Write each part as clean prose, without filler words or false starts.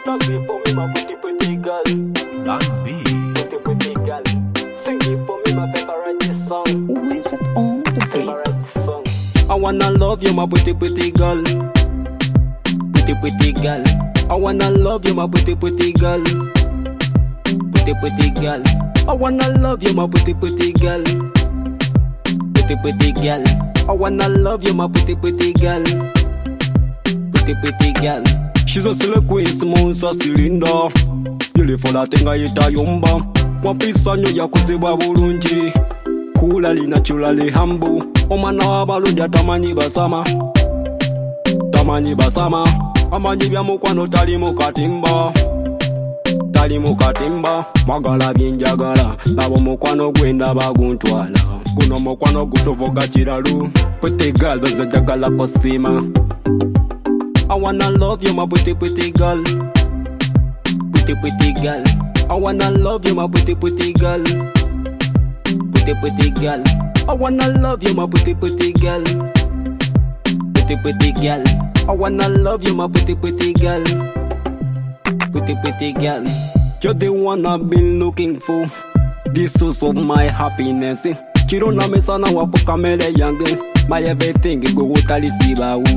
Dance it for me, my pretty girl. Plan B. Pretty girl. Sing it for me, my favorite song. Who is it on the beat? Favorite song. I wanna love you, my pretty girl. Pretty girl. I wanna love you, my pretty girl. Pretty girl. I wanna love you, my pretty girl. Pretty girl. I wanna love you, my pretty girl. Pretty girl. She's a silly queen, small cylinder. Beautiful, I think I hit a yumba. Kwa pisa nyo ya kusiba bulungi. Coolly, naturally humble. Omana wabaludi atamanyi basama. Tamanyi basama. Amanyi bya mukwano tali mukatimba. Tali mukatimba. Magala byenjagala. Labo mukwano gwenda baguntwala. Guno mukwano gutovoga kiralu. Pretty girl, doza jagala posima. I wanna love you, my pretty girl. Pretty girl. I wanna love you, my pretty girl. Pretty girl. I wanna love you, my pretty girl. Pretty girl. I wanna love you, my pretty girl. Pretty girl. You're the one I've been looking for. The source of my happiness. Chirona mesana wako kamele yange. My everything go utalisiba u.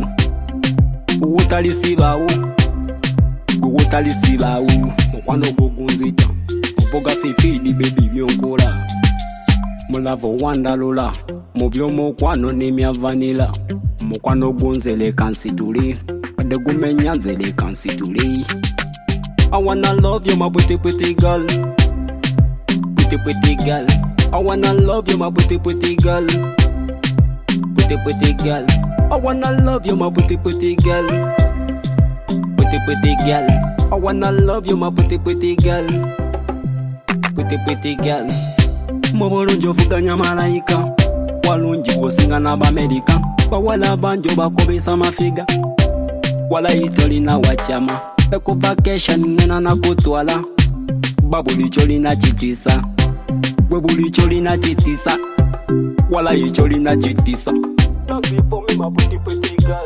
Utalisiba u. Go utalisiba u. Mukwano gogunzita. Mpoga sifidi baby byonkola. Mulavo wandalola. Mubyo mukwano nemya vanilla. Mukwano gunzele kansituli. Adegumenya nzele kansituli. I wanna love you, my pretty girl. Pretty girl. I wanna love you, my pretty girl. Pretty girl. I wanna love you, my pretty girl. Pretty girl. I wanna love you, my pretty girl. Pretty girl. Mubulungi ovuganya malayika. Walungi wosinga n'Abamerika. Bawala banjo bakobesa mafiga. Wala itolina wachama. Eko vacation ngena nakutwala. Babuli cholina chitisa. Webuli cholina chitisa. Wala icholina chitisa. Dance it for me, my pretty girl.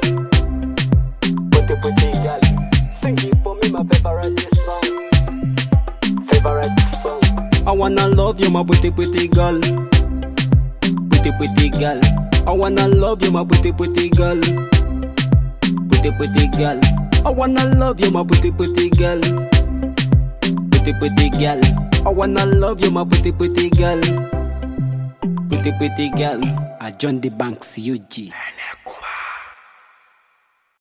Pretty girl. Sing it for me, my favorite song. Favorite song. I wanna love you, my pretty girl. Pretty girl. I wanna love you, my pretty girl. Pretty girl. I wanna love you, my pretty girl. Pretty girl. I wanna love you, my pretty girl. Pretty girl. I John the Banks UG.